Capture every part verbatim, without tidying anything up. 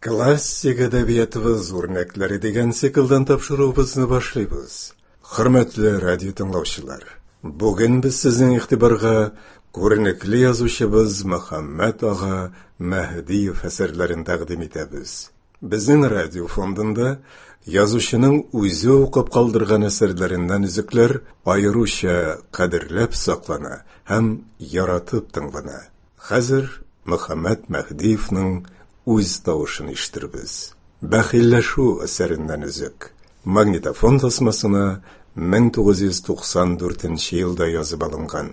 Классик әдәбиятыбыз үрнәкләре дигән циклдан тапшыруыбызны башлыйбыз. Хөрмәтле радио тыңлаучылар, бүген без сезнең игътибарга күренекле язучыбыз Мөхәммәд ага Мәһдиев әсәрләрен тәкъдим итәбез. Безнең радио фондында язучының үзе укып калдырган әсәрләреннән үзекләр аеруча кадерләп саклана һәм яратып тыңлана. Хәзер Мөхәммәд Мәһдиевның үз тавышын ишеттербез. Бәхилләшү әсәреннән үзек. Магнитофон тасмасына мең тугыз йөз туксан дүртенче елда язып алынган.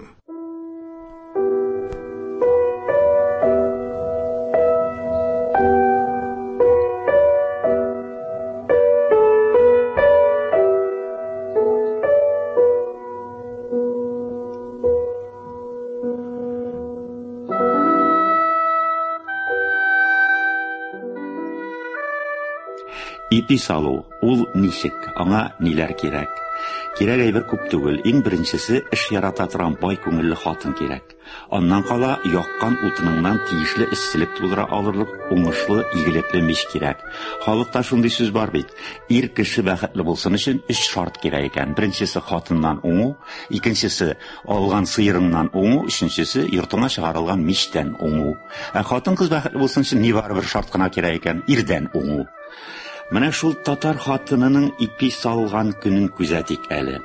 Ипи салу, ул ничек, аңа ниләр кирәк? Кирәк әйбер күп түгел, иң беренчесе эш ярата торган бай күңелле хатын кирәк. Аннан кала яккан утыныңнан тиешле эсселек тудыра алырлык уңышлы, игелекле мич кирәк. Халыкта шундый сүз бар бит. Ир кеше бәхетле булсын өчен өч шарт кирәк икән. Беренчесе хатыннан уңу, икенчесе алган сыерыңнан уңу, өченчесе йортыңа чыгарылган мичтән уңу. Ә хатын-кыз бәхетле булсын өчен ни бар бер шарт кына кирәк икән? Ирдән уңу. Менә шул татар хатынының ипи салган көнен күзәтик әле.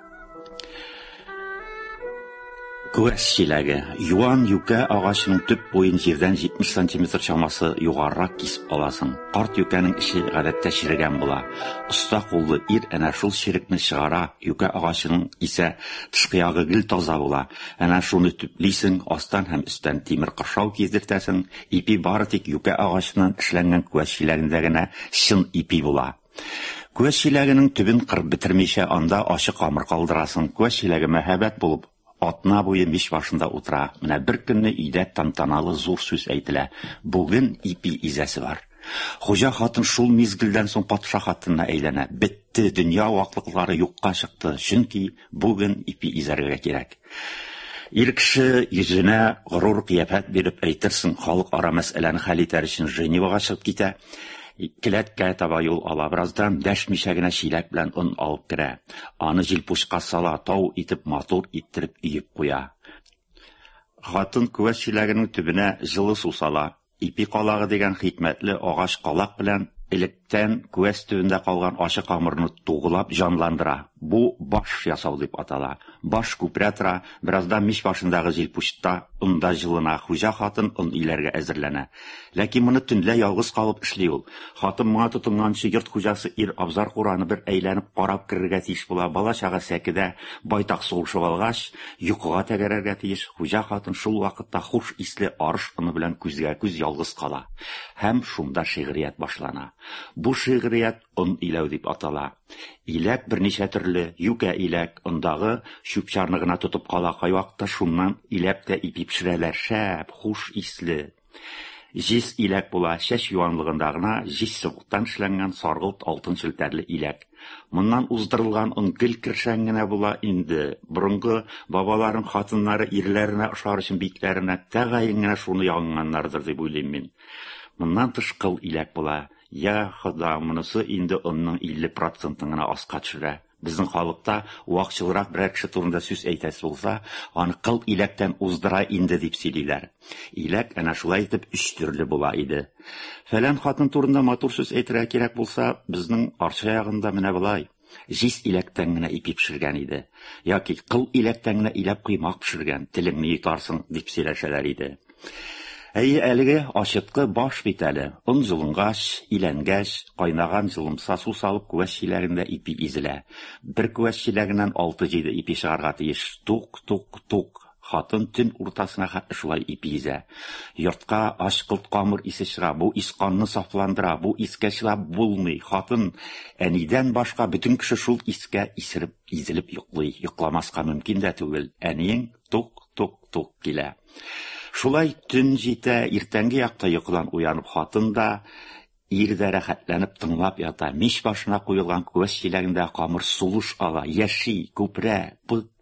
Күәс чиләге. Юан юкә агачының төп буен җирдән җитмеш сантиметр чамасы югарырак кисеп аласың. Карт юкәнең эше гадәттә чирегән була. Оста куллы ир әнә шул чирекне чыгара, юкә агачының исә тышкы ягы гел таза була. Әнә шуны төплисең, астан һәм өстән тимер кыршау киздертәсең. Ипи бары тик юкә агачының эшләнгән күәс чиләгендә генә чын ипи була. Күәс чиләгенең төбен кырып бетермичә анда ачык камыр калдырасың. Күәс чиләге мәһабәт булып атна буе мич башында утыра. Менә бер көнне өйдә тантаналы зур сүз әйтелә. Бүген ипи изәсе бар. Хуҗа хатын шул мизгелдән соң патша хатынына әйләнә. Бетте, дөнья ваклыклары юкка чыкты. Чөнки бүген ипи изәргә кирәк. Ир кеше йөзенә горур кыяфәт биреп әйтерсең, халык ара мәсьәләне хәл итәр өчен Женевага чыгып китә. Келәткә таба юл ала, бераздан дәшмичә генә чиләк белән он алып керә. Аны җилпушка сала, тау итеп матур иттереп өеп куя. Хатын күәс чиләгенең төбенә җылы су сала. Ипи калагы дигән хикмәтле агач калак белән электән күәс төбендә калган ачык камырны тугылап җанландыра. Бу баш ясау дип атала. Баш күпрә тора, бераздан мич башындагы җилпушта унда җылына. Хуҗа хатын он иләргә әзерләнә. Ләкин моны төнлә ялгыз калып эшли ул. Хатын моңа тотынганчы йорт хуҗасы ир абзар кураны бер әйләнеп карап керергә тиеш була. Бала-чага сәкедә байтак сулышып алгач, йокыга тәгәрәргә тиеш. Хуҗа хатын шул вакытта хуш исле арыш ыны белән күзгә күз ялгыз кала. Һәм шунда шигърият башлана. Бу шигърият он иләү дип атала. Иләк берничә төрле, юкә иләк, ондагы чүп-чарны гына тотып кала, кайвакта шуннан иләп тә ипи пешерәләр, шәп, хуш исле. Җис иләк була, чәч юанлыгында гына җис сыбыктан эшләнгән саргылт алтын челтәрле иләк. Моннан уздырылган он гел кершән генә була инде. Борынгы бабаларның хатыннары ирләренә ошар өчен битләренә тәгаен генә шуны яңганнардыр дип уйлыйм мин. Моннан тыш кыл иләк була. Я хода, монысы инде онның илле процентын гына аска төшерә. Безнең халыкта вакчылырак берәр кеше турында сүз әйтәсе булса, аны кыл иләктән уздыра инде дип сөйлиләр. Иләк әнә шулай итеп өч төрле була иде. Фәлән хатын турында матур сүз әйтергә кирәк булса, безнең арча ягында менә булай. Җис иләктән генә ипи пешергән иде. Яки кыл иләктән генә иләп кыймак пешергән, телеңне йотарсың дип сөйләшәләр иде. Әйе, әлеге ачыткы баш бит әле. Он җылынгаш, иләнгәч, кайнаган җылымса су салып күәс чиләгендә ипи изелә. Бер күәс чиләгеннән алты-җиде ипи чыгарга тиеш. Тук, тук, тук. Хатын төн уртасына хәтле шулай ипи изә. Йортка ашкылт камыр исе чыга. Бу исканны сафландыра. Бу искә чылап булмый. Хатын әнидән башка бөтен кеше шул искә исереп, изелеп йоклый. Йокламаска мөмкин дә түгел. Әниең тук, тук, тук килә. Шулай төн җитә, иртәнге якта йокыдан уянып хатын да ирдә рәхәтләнеп тыңлап ята. Мич башына куелган күәс чиләгендә камыр сулыш ала, яши, күпрә,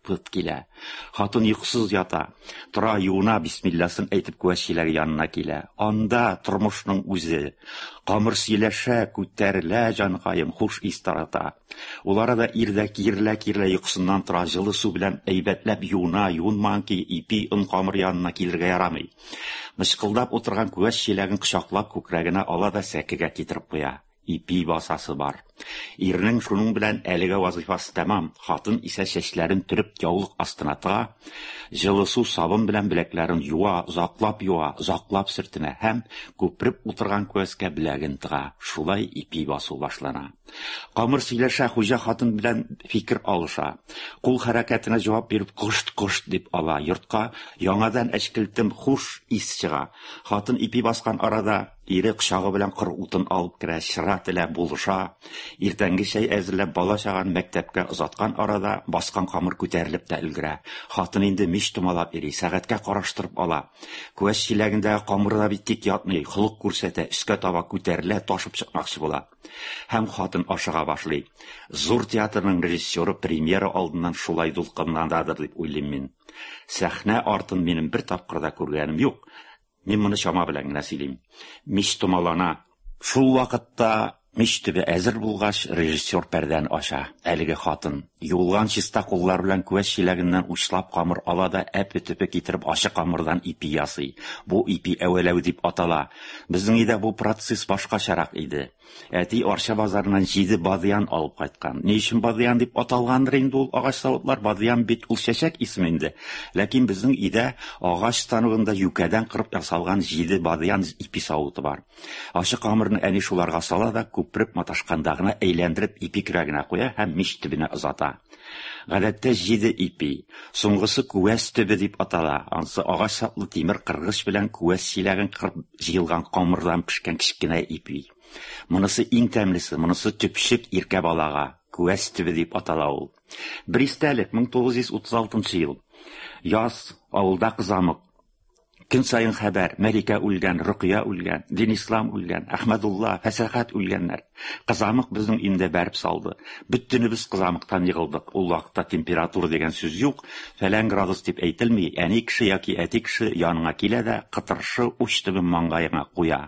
пыт килә. Хатын йокысыз ята. Тора юына бисмилласын әйтеп күәшчеләр янына килә. Анда тормышның үзе. Камыр сөйләшә, күтәрелә җанкаем, хуш ис тарата. Улары да ирдә кирлә-кирлә йокысыннан тора, җылы су белән әйбәтләп юына, юынмаган ки, ипи он камыр янына килергә ярамый. Мышкылдап утырган күәшчеләрен кочаклап күкрәгенә ала да сәкегә китереп куя. Ипи басасы бар. Ирнең шуның белән әлегә вазифасы тәмам. Хатын исә чәчләрен төреп яулык астына тыга, җылы су сабын белән беләкләрен юа, озаклап юа, озаклап сөртенә һәм күпреп утырган күәскә беләген тыга. Шулай ипи басу башлана. Камыр сөйләшә, хуҗа хатын белән фикер алыша. Кул хәрәкәтенә җавап биреп кошт-кошт дип ала. Йортка яңадан әчкелтем хуш ис чыга. Хатын ипи баскан арада ире кочагы белән кыр утын алып керә, чыра телә булыша. Иртәнге чәй әзерләп бала чаган мәктәпкә озаткан арада баскан камыр күтәрелеп тә өлгерә. Хатын инде мич томалап йөри, сәгатькә караштырып ала. Күәш чиләгендәге камырда бит тик ятмый, холык күрсәтә, өскә таба күтәрелә, ташып чыкмакчы була. Һәм хатын ашыга башлый. Зур театрның режиссеры премьера алдыннан шулай дулкынландадыр дип уйлыйм мин. Сәхнә артын минем бер тапкыр да күргәнем юк. Мин моны чама белән генә сөйлим. Мич томалана. Шул вакытта мич төбе әзер булгач, режиссер пәрдән аша. Әлеге хатын юлган чиста куллар белән күәш чиләгеннән учлап камыр ала да әпе-төпе китереп ачы камырдан ипи ясый. Бу ипи әвәләү дип атала. Безнең өйдә бу процесс башкачарак иде. Әти Арча базарыннан җиде бадыян алып кайткан. Ни өчен бадыян дип аталгандыр инде ул агач савытлар? Бадыян бит ул чәчәк исеме инде. Ләкин безнең өйдә агач станогында юкәдән кырып ясалган җиде бадыян ипи савыты бар. Ачы камырны әни шуларга сала да күпреп маташканда гына әйләндереп ипи кирәгенә куя һәм мич төбенә озата. Гадәттә җиде ипи. Соңгысы күәс төбе дип атала. Ансы агач саплы тимер кыргыч белән күәс чиләген кырып җыелган камырдан пешкән кичкенә ипи. Монысы иң тәмлесе, монысы төпчек иркә балага. Күәс төбе дип атала ул. Бер истәлек, мең тугыз йөз утыз алтынчы ел. Яз, авылда кызамык. Көн сайын хәбәр, Мәликә үлгән, Рукия үлгән, Динислам үлгән, Әхмәдулла, Фәсәхәт үлгәннәр. Кызамык безнең инде бәреп салды. Бөтенебез кызамыктан егылдык. Ул вакытта температура дигән сүз юк. Фәлән градус дип әйтелми. Әни кеше яки әти кеше яныңа килә дә кытыршы уч төбе маңгаеңа куя.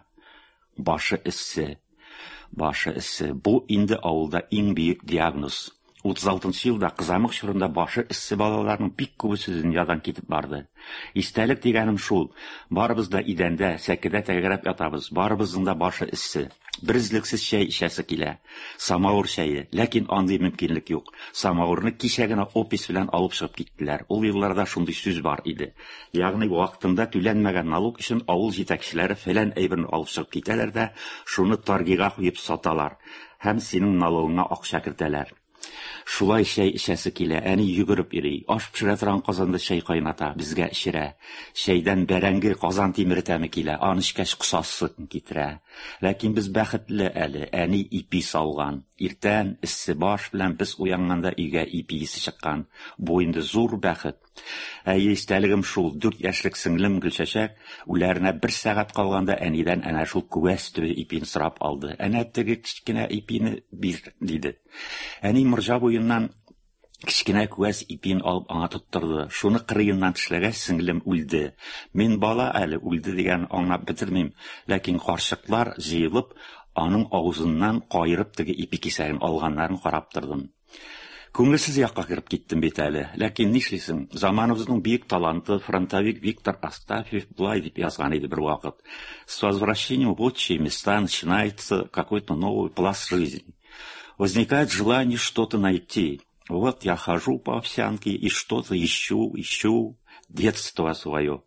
Башы эссе. Башы эссе. Бу инде авылда иң бөек диагноз. утыз алтынчы елда кызамык чорында башы эссе балаларның бик күбе сүзен ядан китеп барды. Истәлек дигәнем шул. Барыбыз да идәндә, сәкедә тәгәрәп ятабыз. Барыбызның да башы эссе. Беризлексез чәй ичәсе килә. Самавыр чәе, ләкин андый мөмкинлек юк. Самавырны кичә генә опис белән алып чыгып киттеләр. Ул елларда шундый сүз бар иде. Ягъни вакытында түләнмәгән налог өчен авыл җитәкчеләре фәлән әйберне алып чыгып китәләр дә, шуны торгига куеп саталар. Һәм синең налогыңа акча кертәләр. Шулай чәй ичәсе килә, әни йөгереп йөри. Аш пешерә торган казанда чәй кайната, безгә эчерә. Чәйдән бәрәңге казан тимере тәме килә, аны эчкәч кысасы китерә. Ләкин без бәхетле әле, әни ипи салган. Иртән эссе баш белән без уянганда өйгә ипи исе чыккан. Бу инде зур бәхет. Әйе, истәлегем шул, дүрт яшьлек сеңлем Гөлчәчәк үләренә бер сәгать калганда әнидән әнә шул күәс төбе ипин сорап алды. Әнә теге кичкенә ипине бир диде. Әни морҗа буеннан кичкенә күәс ипин алып аңа тоттырды. Шуны кырыеннан тешләгәч сеңлем үлде. Мин бала әле үлде дигән аңлап бетермим, ләкин карчыклар җыелып аның авызыннан кайрып теге ипи кисәген алганнарын карап тордым. Күңелсез якка кирип киттем бит әле, ләкин нишлисең, заманыбызның бик таланты фронтовик Виктор Астафьев булай дип язган иде бер вакыт. С возвращением в отчие места начинается какой-то новый пласт жизни. Возникает желание что-то найти. Вот я хожу по овсянке и что-то ищу, ищу детство свое.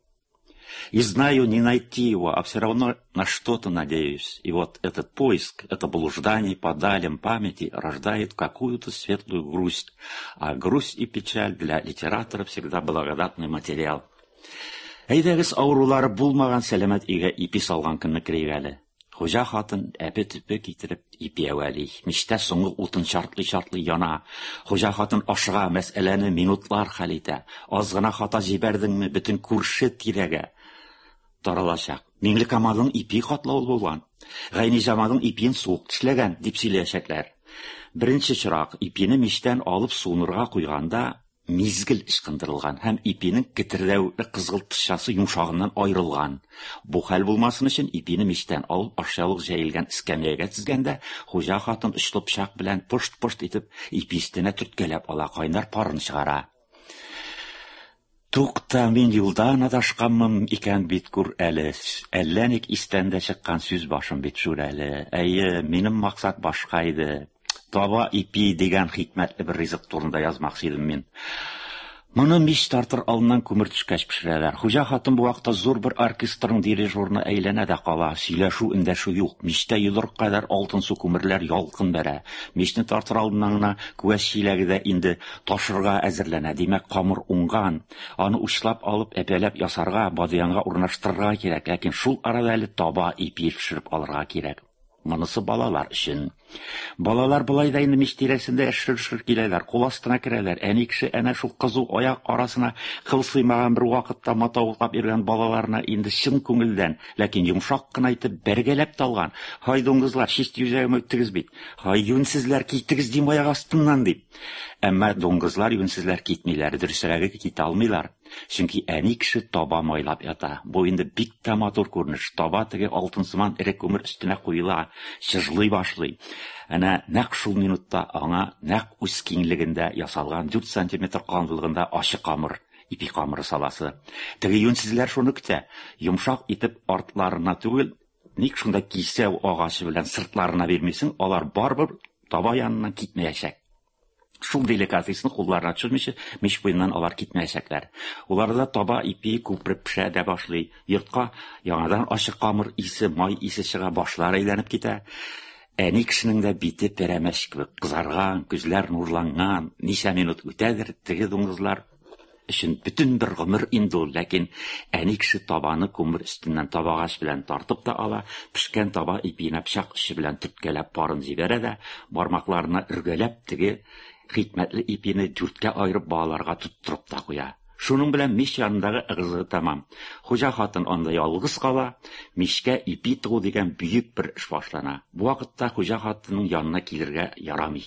И знаю, не найти его, а все равно на что-то надеюсь. И вот этот поиск, это блуждание по далям памяти рождает какую-то светлую грусть. А грусть и печаль для литератора всегда благодатный материал. Әйдәгез аурулары булмаган сәламәт өйгә ипи салган көнне керик әле. Хуҗа хатын әпе-төпе китереп ипи әвәли. Мичтә соңгы утын чартлый-чартлый яна. Хуҗа хатын ашыга, мәсьәләне минутлар хәл итә. Аз гына хата җибәрдеңме, бөтен күрше тирәгә таралачак. Миңлекамалның ипи катлавы булган. Гайниҗамалның ипин суык тешләгән дип сөйләшәкләр. Беренче чирак ипине мичтән алып сунырга куйганда, мизгел ышкындырылган һәм ипинең кетердәвекле кызгылт тышчасы йомшагыннан аерылган. Бу хәл булмасын өчен ипине мичтән алып ашъяулык җәелгән эскәмиягә тезгәндә, хуҗа хатын очлы пычак белән пышт-пышт итеп ипи өстенә төрткәләп ала, кайнар парын чыгара. Тукта, мин юлдан адашканмын икән бит күр әле. Әллә ник истән дә чыккан сүз башым бит шүр әле. Әйе, минем максат башка иде. Таба ипи дигән хикмәтле бер ризык турында язмакчы идем мин. Моны мич тартыр алдыннан күмер төшкәч пешерәләр. Хуҗа хатын бу вакытта зур бер оркестрның дирижерына әйләнә дә кала. Сөйләшү, эндәшү юк. Мичтә йылыр кадәр алтын су күмерләр ялкын бәрә. Мичне тартыр алдыннан гына күәш чиләгедә инде ташырга әзерләнә. Димәк, камыр уңган. Аны учлап алып, әпәләп ясарга, бадыянга урнаштырырга кирәк. Ләкин шул арада әле таба ипи пешереп алырга кирәк. Монысы балалар өчен. Балалар булай да инде мич тирәсендә эшер-эшер киләләр, кул астына керәләр. Әни кеше әнә шул кызу аяк арасына кыл сыймаган бер вакытта матавыклап йөргән балаларына инде чын күңелдән, ләкин йомшак кына итеп бәргәләп талган. Хай дуңгызлар, чист юзәгемә үттегез бит. Хай юнсезләр китегез дим аяк астыннан дип. Әмма дуңгызлар юнсезләр китмиләр, дөресрәге китә алмыйлар. Чөнки әни кеше таба майлап ята. Бу инде бик тә матур күренеш. Таба теге алтынсыман эре күмер өстенә куела, чыжлый башлый. Әнә нәкъ шул минутта аңа нәкъ үз киңлегендә ясалган дүрт сантиметр канлылыгында ачы камыр, ипи камыры саласы. Теге юнсезләр шуны көтә. Йомшак итеп артларына түгел, ник шунда кисәү агачы белән сыртларына бирмисең, алар барбыр таба яныннан китмәячәк. Шул деликатесны кулларына төшермичә, мич буеннан алар китмәячәкләр. Уларда таба ипи күпреп пешә дә башлый. Йортка яңадан ачы камыр исе, май исе чыга, башлар әйләнеп китә. Әни кешенең дә бите пәрәмәч кебек кызарган, күзләр нурланган. Ничә минут үтәдер, теге дуңгызлар өчен бөтен бер гомер инде ул, ләкин әни кеше табаны күмер өстеннән табагач белән тартып та ала, пешкән таба ипине пычак эше белән төрткәләп парын җибәрә дә, бармакларына үргәләп теге хикмәтле ипине дүрткә аерып балаларга тоттырып та куя. Шуның белән мич янындагы ыгызы тамам. Хуҗа хатын анда ялгыз кала, мичкә ипи тыгу дигән бөек бер эш башлана. Бу вакытта хуҗа хатынның янына килергә ярамый.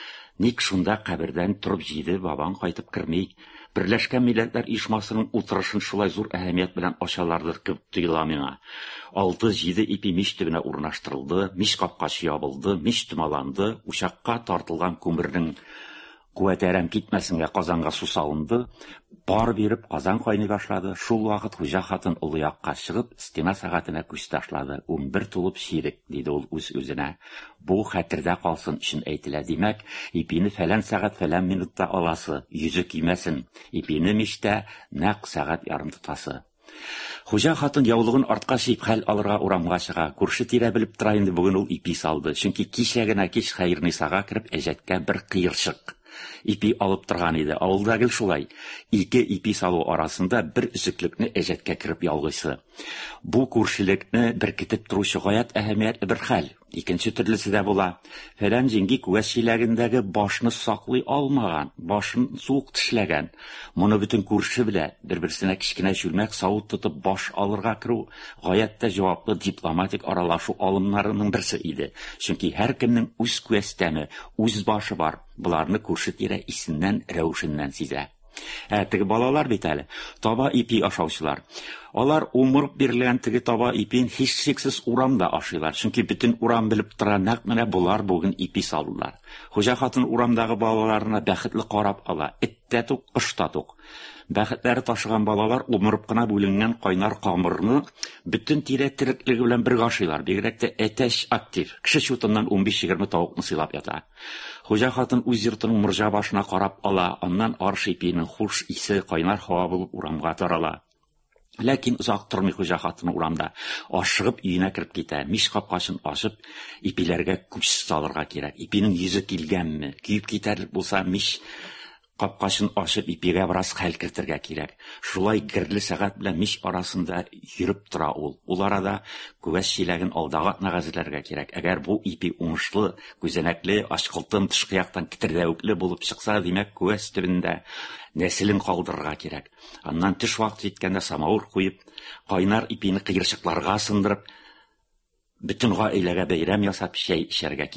Ник шунда кабердән турып җиде, бабаң кайтып керми. Берләшкән Милләтләр Оешмасының утырышын шулай зур әһәмият белән ачалардыр кебек тоела миңа. алты-җиде ипи мич төбенә урнаштырылды, мич капкачы ябылды, мич томаланды, учакка тартылган күмернең куәтәрәм китмәсенгә казанга су салынды, пар биреп казан кайный башлады. Шул вакыт хуҗа хатын олы якка чыгып, стена сәгатенә күз ташлады. ун бер тулып чирек, диде ул үз-үзенә. Бу хәтердә калсын өчен әйтелә. Димәк, ипине фәлән сәгать, фәлән минутта аласы, йөзе кимәсен. Ипине мичтә нәкъ сәгать ярым тотасы. Хуҗа хатын яулыгын артка чиеп хәл алырга урамга чыга. Күрше тирә белеп тора инде бүген ул ипи салды. Чөнки кичә генә кич Хәйрнисага кирип әҗәткә бер кыерчык ипи алып торган иде. Авылдагы шулай. Ике ипи салу арасында бер үзеклекне әҗәткә кирип ялгыйсы. Бу күршелекне беркетеп торучы гаять әһәмиятле бер хәл. Икенче төрлесе дә була. Фәлән җиңги күәш чиләгендәге башны саклый алмаган, башын суык тешләгән. Моны бөтен күрше белә. Бер-берсенә кичкенә чүлмәк савыт тотып баш алырга керү гаять тә җаваплы дипломатик аралашу алымнарының берсе иде. Чөнки һәр кемнең үз күәстәме, үз башы бар. Буларны күрше тирә исеннән, рәвешеннән сизә. Ә теге балалар бит әле, таба ипи ашаучылар. Алар умырып бирелгән теге таба ипин һичшиксез урамда ашыйлар. Чөнки бөтен урам белеп тора, нәкъ менә булар бүген ипи салдылар. Хуҗа хатын урамдагы балаларына бәхетле карап ала. Эттә тук, кышта тук. Бәхетләре ташыган балалар умырып кына бүленгән кайнар камырны бөтен тирә тереклеге белән бер ашыйлар. Бигрәк тә әтәч актив. Кеше чутыннан ун-биш-егерме тавыкны сыйлап ята. Хуҗа хатын үз йортының морҗа башына карап ала, аннан арыш ипинең хуш исе кайнар һава булып урамга тарала. Ләкин узак тормый хуҗа хатын урамда. Ашыгып өенә кирип китә. Мич капкачын ачып, ипиләргә күз салырга кирәк. Ипинең йөзе килгәнме? Күйеп китәрлек булса, мич капкачын ачып ипигә бераз хәл кертергә кирәк. Шулай герле сәгать белән мич арасында йөреп тора ул. Ул арада күәш чиләген алдага нәгазләргә кирәк. Әгәр бу ипи уңышлы, күзәнәкле, ачкылтым тышкы яктан китердәвекле булып чыкса, димәк күәш төбендә нәселен калдырырга кирәк. Аннан төш вакыты җиткәндә самавыр куеп, кайнар ипине кыерчыкларга сындырып, бөтен гаиләгә бәйрәм ясап чәй эчәргә кирәк.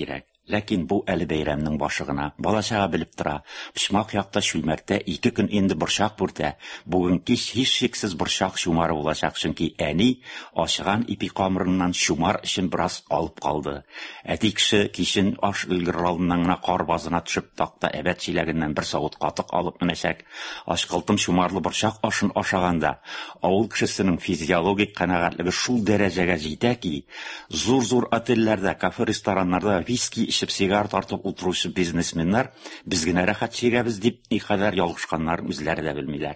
Ләкин бу әле бәйрәмнең башы гына. Балачага белеп тора. Пычмак якта шүлмәктә ике көн инде борчак бүртә. Бүген кич һич шиксез борчак шумары булачак, чөнки әни ашыган ипи камырыннан шумар өчен бераз алып калды. Әти кеше кичен аш өлгер алдыннан гына кар базына төшеп такта әбәт чиләгеннән бер савыт катык алып менәчәк. Ашкылтым шумарлы борчак ашын ашаганда, авыл кешесенең физиологик канагатлыгы шул дәрәҗәгә җитә ки, зур-зур отельләрдә, кафе-рестораннарда виски ишеп сигар тартып утыручы бизнесменнар без генә рәхәт чигәбез дип никадәр ялгышканнар үзләре дә белмиләр.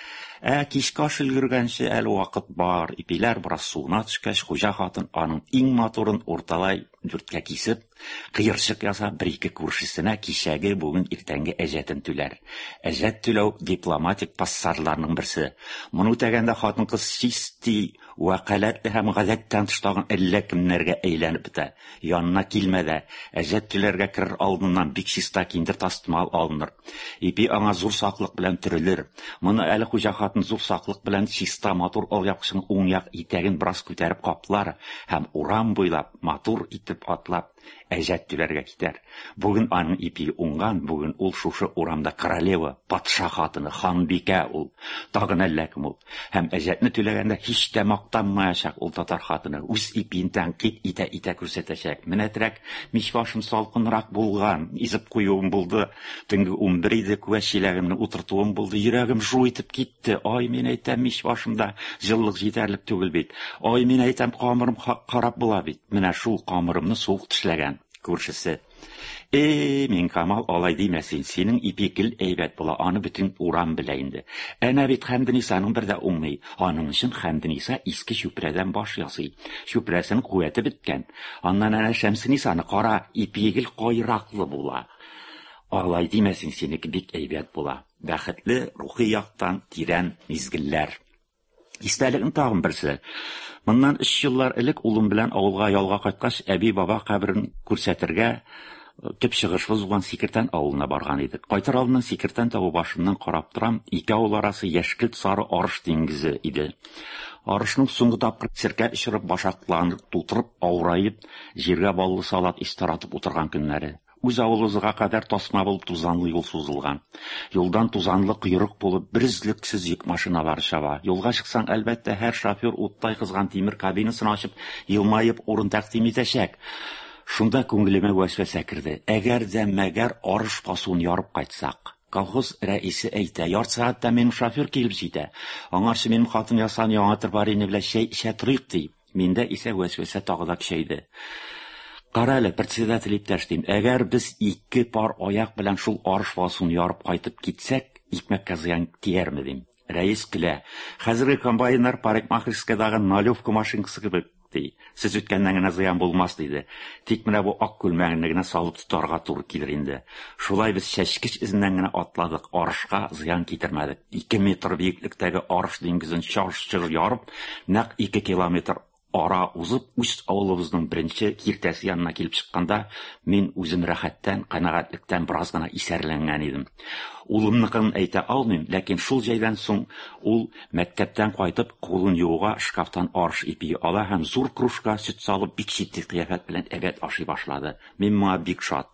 Ә кичкә аш өлгергәнче әле вакыт бар. Ипиләр бераз суына төшкәч, хуҗа хатын аның иң матурын урталай дүрткә кисеп, кыерчык ясап, бер-ике күршесенә кичәге, бүген, иртәнге әҗәтен түләр. Әҗәт түләү дипломатик пассарларның берсе. Моны үтәгәндә хатын-кыз чисти, вәкаләтле һәм гадәттән тыш тагын әллә кемнәргә әйләнеп бетә. Янына килмәдә, әҗәт түләргә керер алдыннан бик чиста киндер тастымал алыныр. Ипи аңа зур саклык белән төрелер. Моны әле хуҗа хатын зур саклык белән чиста матур алъяпкычның уң як итәген бераз күтәреп каплар һәм урам буйлап матур итеп атлап әҗәт түләргә китәр. Бүген аның ипи уңган, бүген ул шушы урамда королева, патша хатыны, ханбикә ул, тагын әллә кем ул. Һәм әҗәтне түләгәндә һич тә мактанмаячак ул татар хатыны, үз ипиен тәнкыйть итә-итә күрсәтәчәк. Менәтрәк мич башым салкынрак булган, изеп куюым булды. Төнге унбер иде, күәш чиләгемне утыртуым булды. Йөрәгем жу итеп китте. Ай, мин әйтәм, мич башымда җыллык җитәрлек түгел бит. Ай, мин әйтәм, камырым карап була бит. Менә шул камырымны суык тешләгән күршесе. Э, мин Камал алай димәсин, синең ипикел әйбәт була, аны бөтен урам белә инде. Әнә бит Хәмденисаның бер дә уңмый. Аның өчен Хәмдениса иске чүпрәдән баш ясый. Чүпрәсенең куәте беткән. Аннан әнә Шәмсенисаны кара, ипикел кайраклы була. Алай димәсин, синеке бик әйбәт була. Бәхетле рухи яктан тирән мизгелләр. Истәлегем тагын берсе. Моннан өч еллар элек улым белән авылга ялга кайткач, әби баба каберен күрсәтергә төп чыгышлы Зуган Сикертән авылына барган идек. Кайтыр алдыннан Сикертән тагы башымнан карап торам, ике авыл арасы яшькелт сары арыш диңгезе иде. Арышның соңгы тапкыр серкә ишырып, башакланып, тутырып, авырайып, җиргә баллы салат истаратып утырган көннәре. Үз авылыбызга кадәр тасма булып тузанлы юл сузылган. Юлдан тузанлы койрык булып, беризлексез йөк машиналары чаба. Юлга чыксаң, әлбәттә, һәр шофер уттай кызган тимер кабинасын ачып, елмаеп урын тәкъдим итәчәк. Шунда күңелемә вәсвәсә керде. Әгәр дә мәгәр арыш пасуын ярып кайтсак. Колхоз рәисе әйтә, ярты сәгатьтә минем шофер килеп җитә. Аңарчы минем хатын ясан яңа тырбарины белән чәй эчә торыйк ди. Миндә исә вәсвәсә тагы да көчәйде. Карале, председатель иптәш дим, әгәр без ике пар аяк белән шул арыш пасуын ярып кайтып китсәк, икмәккә зыян тиярме дим. Рәис көлә. Хәзерге комбайннар парикмахерскадагы налевка машинкасы кебек ди. Сез үткәннән генә зыян булмас диде. Тик менә бу ак күлмәгенне генә салып тотарга туры килер инде. Шулай без чәчкеч изеннән генә атладык, арышка зыян китермәдек. ике метр биеклектәге арыш диңгезен чарш-чыр ярып, нәкъ ике километр ара узып, үз авылыбызның беренче киртәсе янына килеп чыкканда, мин үзем рәхәттән, канагатьлектән бераз гына исәрләнгән идем. Улымныкын әйтә алмыйм, ләкин шул җәйдән соң ул мәктәптән кайтып, кулын юуга шкафтан арыш ипие ала һәм зур кружка сөт салып, бик җитди кыяфәт белән әбәт ашый башлады. Мин моңа бик шат.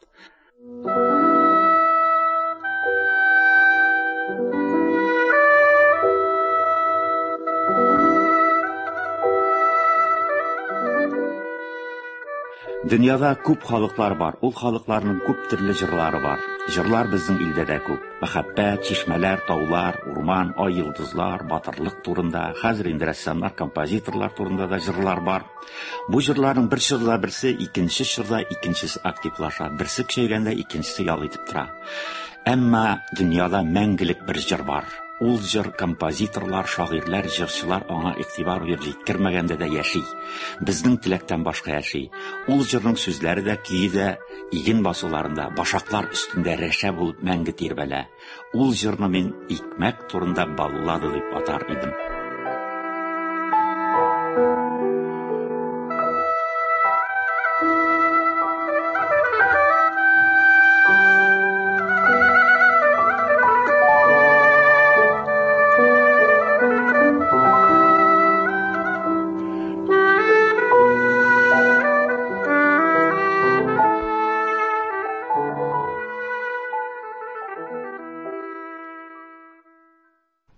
Дөньяда күп халыклар бар. Ул халыкларның күп төрле җырлары бар. Җырлар безнең илдә дә күп. Мәхәббәт, чишмәләр, таулар, урман, ай йолдызлар, батырлык турында, хәзер инде рәссамнар, композиторлар турында да җырлар бар. Бу җырларның бер җырда берсе, икенче җырда икенчесе активлаша. Берсе көчәйгәндә икенчесе ял итеп тора. Әмма дөньяда мәңгелек бер җыр бар. Ул җыр композиторлар, шагыйрьләр, җырчылар аңа игътибар биреп җиткермәгәндә дә яши. Безнең теләктән башка яши. Ул җырның сүзләре дә, көе дә иген басуларында, башаклар өстендә рәшә булып мәңге тирбәлә. Ул җырны мин икмәк турында баллады дип атар идем.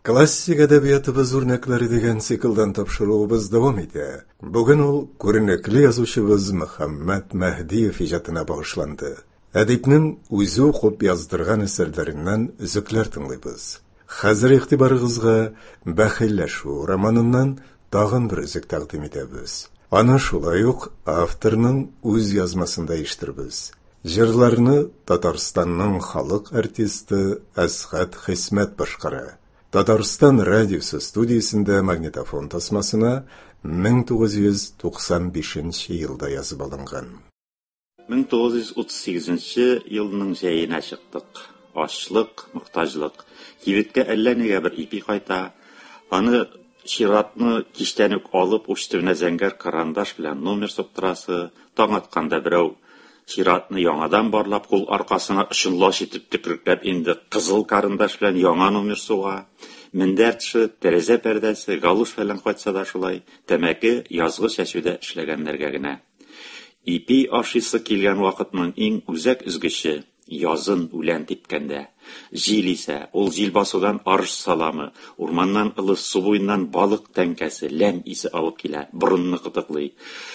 Классик әдәбиятыбыз үрнәкләре дигән циклдан тапшыруыбыз дәвам итә. Бүген ул күренекле язучыбыз Мөхәммәд Мәһдиев иҗатына багышланды. Әдипнең үзе укып яздырган әсәрләреннән өзекләр тыңлыйбыз. Хәзер игътибарыгызга Бәхилләшү романыннан тагын бер өзек тәкъдим итәбез. Аны шулай ук авторның үз язмасында ишеттербез. Җырларны Татарстанның халык артисты Әсгать Хисмәт башкара. Татарстан радиосы студиясендә магнитофон тасмасына мең тугыз йөз туксан бишенче елда язып алынган. мең тугыз йөз утыз сигезенче елның җәенә чыктык. Ачлык, мохтаҗлык. Кибеткә әллә нигә бер ипи кайта. Аны чиратны киштән үк алып уштыбына зәңгәр карандаш белән номер соктырасы, таң атканда берәү чиратны яңадан барлап кул аркасына ышынлаш итеп төкеркләп инде кызыл карандаш белән яңа номер суга. Мендәр тышы, тәрәзә пәрдәсе, галуш фәлән кайтса да шулай, тәмәке язгы чәчүдә эшләгәннәргә генә. Ипи ашыйсы килгән вакытның иң үзәк үзгече язын үлән типкәндә. Җил исә, ул җил басудан арыш саламы, урманнан ылы су буеннан балык тәңкәсе, ләм исе алып килә, борынны кытыклый.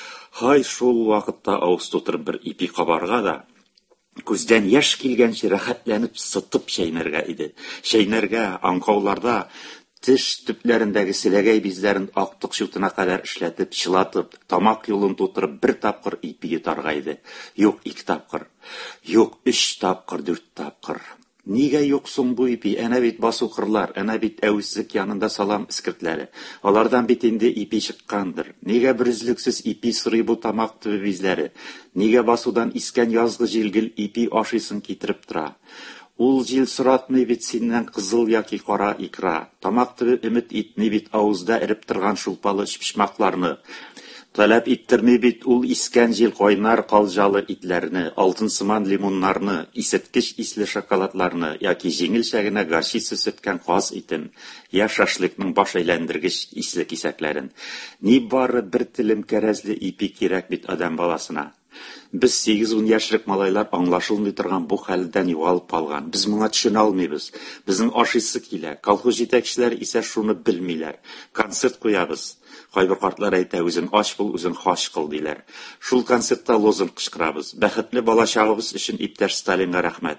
Хай шул вакытта авыз тутырып бер ипи кабарга да, күздән яшь килгәнче рәхәтләнеп сытып чәйнәргә иде. Чәйнәргә, аңкауларда теш төпләрендәге селәгәй бизләрен актык чутына кадәр эшләтеп, чылатып, тамак юлын тутырып бер тапкыр ипи йотарга иде. Юк ике тапкыр, юк өч тапкыр, дүрт тапкыр. Нигә юк соң бу ипи? Әнә бит басу кырлар, әнә бит әвезлек янында салам искертләре. Алардан бит инде ипи чыккандыр. Нигә берүзлексез ипи сырый бу тамак төбе бизләре? Нигә басудан искән язгы җилгел ипи ашыйсын китереп тора? Ул җил соратмый бит синнән кызыл яки кара икра. Тамак төбе өмет итми бит авызда эреп торган шулпалы чишмакларны. Таләп иттерми бит ул искән җил кайнар калҗалы итләрне, алтынсыман лимоннарны, исеткеч исле шоколадларны яки җиңелчә генә горчица сөткән каз итен, я шашлыкның баш әйләндергеч исле кисәкләрен. Ни бары бер телем кәрәзле ипи кирәк бит адам баласына. Без сигез-ун яшьлек малайлар аңлашылмый торган бу хәлдән югалып калган. Без моңа төшенә алмыйбыз. Безнең ашыйсы килә. Колхоз җитәкчеләре исә шуны белмиләр. Концерт куябыз. Кайбер картлар әйтә, үзен ач бул, үзен хач кыл диләр. Шул концертта лозунг кычкырабыз. Бәхетле балачагыбыз өчен иптәш Сталинга рәхмәт.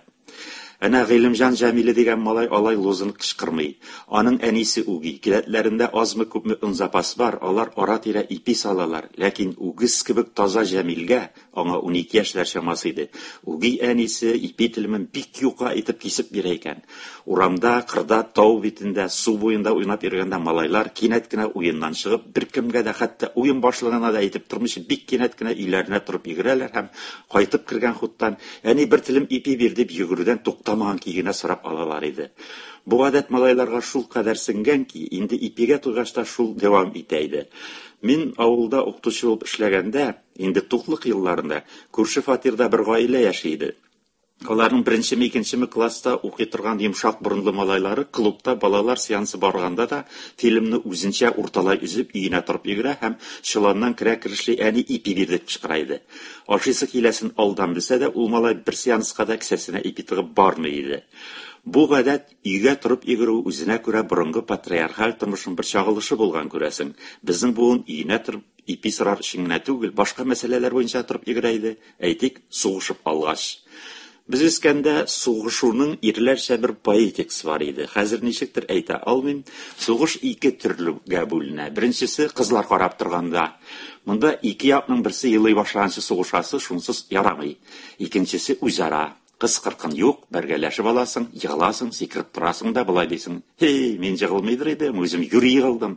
Әнә Гыйлемҗан Җәмиле дигән малай алай лозунг кычкырмый. Аның әнисе үги. Киләтләрендә азмы күпме ун запас бар, алар ара-тирә ипи салалар. Ләкин үгез кебек таза Җәмилгә, аңа ун ике яшьләр чамасы иде. Үги әнисе ипи телемен бик юка итеп кисеп бирә икән. Урамда, кырда, тау битендә, су буенда уйнап йөргәндә малайлар кинәт кенә уеннан чыгып, беркемгә дә хәтта уен башлыгына да әйтеп тормыйча бик кинәт кенә өйләренә торып йөгерәләр һәм кайтып кергән хуттан әни бер телем ипи бир дип йөгерүдән туктамаган кигенә сорап алалар иде. Бу гадәт малайларга шул кадәр сеңгән ки, инде ипигә туйгачта шул дәвам итә иде. Мин авылда укытучы булып эшләгәндә, инде туклык елларында күрше фатирда бер гаилә яши иде. Аларның беренчеме, икенчеме класста укый торган йомшак борынлы малайлары клубта балалар сеансы барганда да фильмны үзенчә урталай үзеп өенә торып йөгерә һәм чоланнан керә керешли әни ипи бир дип кычкыра иде. Ашыйсы киләсен алдан белсә дә, ул малай бер сеанска да кесәсенә ипи тыгып бармый иде. Бу гадәт өйгә торып йөгерү үзенә күрә борынгы патриархаль тормышның бер чагылышы булган күрәсең. Безнең буын өенә торып ипи сорар өчен генә түгел, башка мәсьәләләр буенча торып йөгерә иде. Әйтик, сугышып алгач. Без искәндә сугышуның ирләрчә бер поэтикасы бар иде. Хәзер ничектер әйтә алмыйм. Сугыш ике төрлегә бүленә. Беренчесе кызлар карап торганда. Монда ике якның берсе елый башлаганчы сугышасы, шунсыз ярамый. Икенчесе үзара. Кыз кыркын юк, бергәләшеп аласың, ягыласың, сикереп торасың да булай дисең. Хей, мин җыгылмыйдыр идем, үзем юри җыгылдым.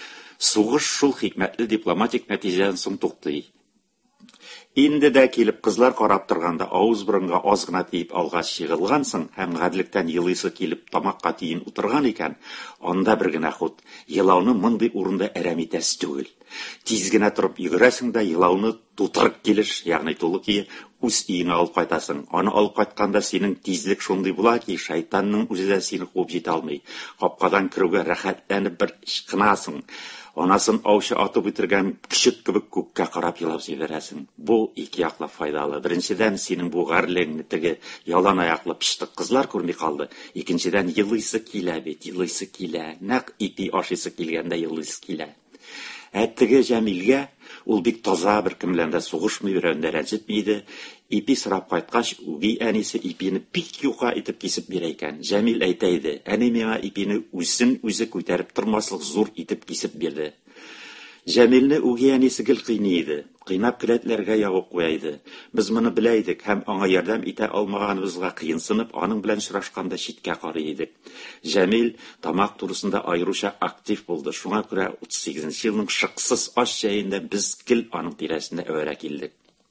Сугыш шул хикмәтле дипломатик нәтиҗәдән соң туктый. Инде дә килеп кызлар карап торганда авыз борынга аз гына тиеп алгач җыгылгансың һәм гадлектән елыйсы килеп тамакка тиен утырган икән, анда бер генә хут, елауны мондый урында әрәм итәс түгел. Тиз генә торып йөгерәсең дә елауны тутырып килеш, ягъни тулы ки үз өеңә алып кайтасың. Аны алып кайтканда синең тизлек шундый була ки, шайтанның үзе дә сине куып җитә алмый. Капкадан керүгә рәхәтләнеп бер ышкынасың. Анасын аучы атып үтергән кишек кебек күккә карап елап җибәрәсең. Бу ике яклы файдалы. Беренчедән, синең бу гарлегне теге ялан аяклы пыштык кызлар күрми калды. Икенчедән, елыйсы килә бит, елыйсы килә. Нәкъ ипи ашыйсы килгәндә елыйсы килә. Ә теге Җәмилгә ул бик таза, беркем белән дә сугышмый, берәүдә рәнҗетми иде. Ипи сорап кайткач, үги әнисе ипине бик юка итеп кисеп бирә икән. Җәмил әйтә иде: "Әни миңа ипине үзен үзе күтәреп тормаслык зур итеп кисеп бирде." Җәмилне үги әнисе гел кыйный иде. Кыйнап келәтләргә ягып куя иде. Без моны белә идек һәм аңа ярдәм итә алмаганыбызга кыенсынып, аның белән очрашканда читкә карый идек. Җәмил тамак турысында аеруча актив булды. Шуңа күрә утыз сигезенче елның шыксыз аш җәендә без гел аның тирәсендә әвәрә килдек.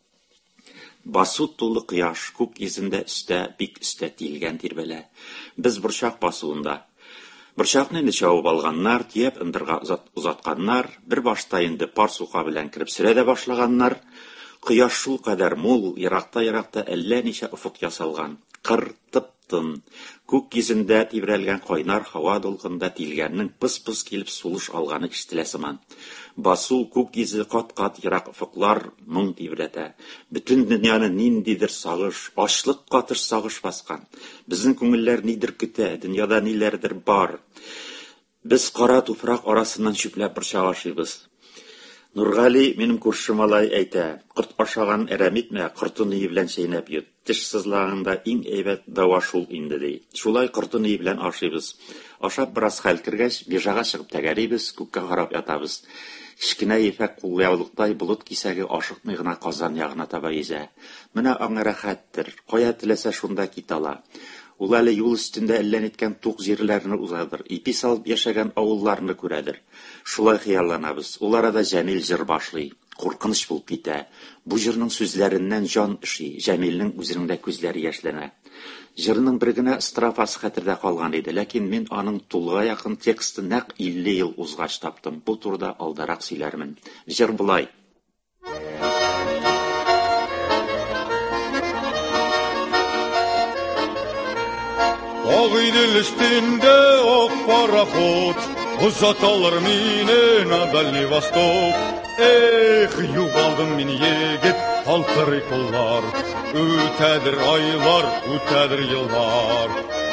Басу тулы кояш, күк йөзендә өстә, бик өстә тиелгән тирбәлә. Без борчак басуында. Борчакны инде чабып алганнар, тиеп ындырга узатканнар, бер башта инде пар сука белән кирип сөрә дә башлаганнар. Кояш шул кадәр мул, еракта-еракта әллә ничә офык ясалган. Кыр тып-тын. Күк йөзендә тибрәлгән кайнар һава дулкынында тилгәннең пыс-пыс килеп сулыш алганы ишетелә сыман. Басу күк йөзе кат-кат ерак офыклар моң тибрәтә. Бөтен дөньяны ниндидер сагыш, ачлык катыш сагыш баскан. Безнең күңелләр нидер көтә, дөньяда ниләрдер бар. Без кара туфрак арасыннан чүпләп борчак ашыйбыз. Нургали, минем күрше малай, әйтә: "Корт ашаган әрәм итмә, кортын ие белән чәйнәп йот. Теш сызлаганда иң әйбәт дава шул инде", ди. Шулай кортын ие белән ашыйбыз. Ашап бераз хәл кергәч, биржага чыгып тәгәрибез, күккә карап ятабыз. Кичкенә ефәк кулъяулыктай болыт кисәге ашыкмый гына Казан ягына таба йөзә. Менә аңа рәхәттер, кая теләсә шунда кит ала. Ул әле юл өстендә әллә ниткән тук җирләрне узадыр, ипи салып яшәгән авылларны күрәдер. Шулай хыялланабыз. Ул арада Җәмил җыр башлый. Куркыныч булып китә. Бу җырның сүзләреннән җан иши, Җәмилнең үзенең дә күзләре яшьләнә. Җырның бер генә строфасы хәтердә калган иде, ләкин мин аның тулыга якын тексты нәкъ илле ел узгач таптым. Бу турыда алдарак сөйләрмен. Җыр булай: Ак идел өстендә ак пароход, узаталар мине на Дальний Восток. Эх, югалдым мин егет, алтырый куллар, үтәдер айлар, үтәдер еллар.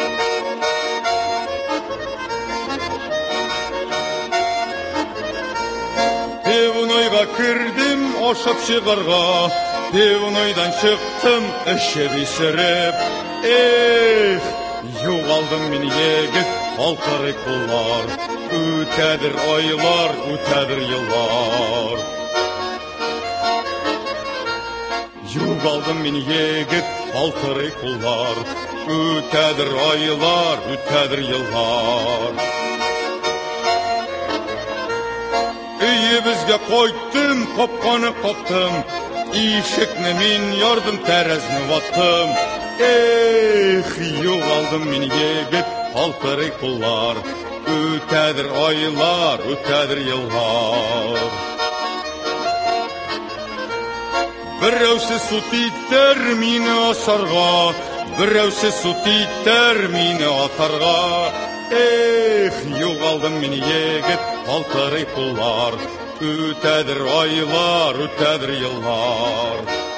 Девонойга кирдим, ашап чыгарга, Девонойдан чыктым, эче бисереп. Эх, югалдым мин егет, алтырый куллар, үтәдер айлар, үтәдер еллар. Югалдым мин егет, алтырый куллар, үтәдер айлар, үтәдер еллар. Өйебезгә кайттым, капканы кактым, ишекне мин ярдым, тәрәзне ваттым. Эх, югалдым мин егет, алтырый куллар, үтәдер айлар, үтәдер еллар. Берәүсе сут итәр мине асарга, берәүсе сут итәр мине атарга. Эх, югалдым мин егет, алтырый куллар, үтәдер айлар, үтәдер еллар.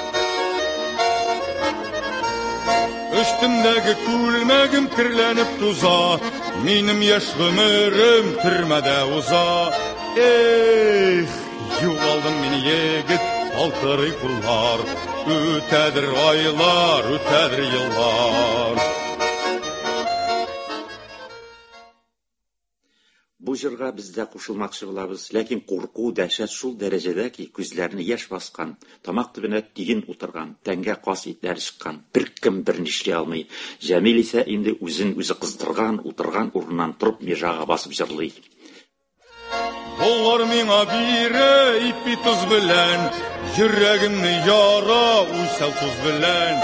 Üstümdəki күлмәгем кирләнеп туза, минем яшь гомерем төрмәдә уза. Эх, югалдым мин егет, алтырый куллар, үтәдер айлар, үтәдер еллар. Бу җырга без дә кушылмакчы булабыз, ләкин курку, дәһшәт шул дәрәҗәдә ки, күзләрне яшь баскан, тамак төбенә тиген утырган, тәнгә кас итләр чыккан, беркем бернишли алмый. Җәмил исә инде үзен үзе кыздырган, утырган урыннан торып межага басып җырлый. Болар миңа бире ипи туз белән, йөрәгемне яра уйсал туз белән.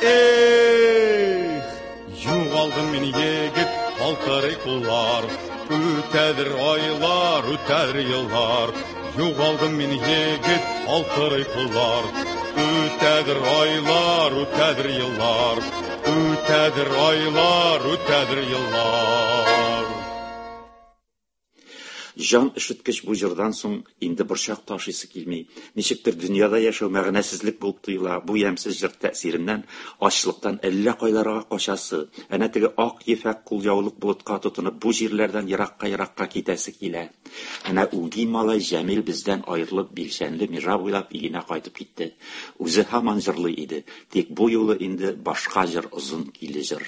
Эх, югалдым мин егет, алтырый куллар, үтәдер айлар, үтәдер еллар. Югалдым мин егет, алтырый куллар, үтәдер айлар, үтәдер еллар. Үтәдер айлар, үтәдер еллар. Жан өшеткеч бу җырдан соң инде борчак ташыйсы килми. Ничектер дөньяда яшәү мәгънәсезлек булып тоела. Бу ямсыз җыр тәэсиреннән ачлыктан әллә кайларга качасы, әнә теге ак ефәк кулъяулык булытка тотынып бу җирләрдән еракка-еракка китәсе килә. Әнә үги малай Җәмил бездән аерылып билчәнле мира буйлап иленә кайтып китте. Үзе һаман җырлый иде, тик бу юлы инде башка җыр, озын киле җыр.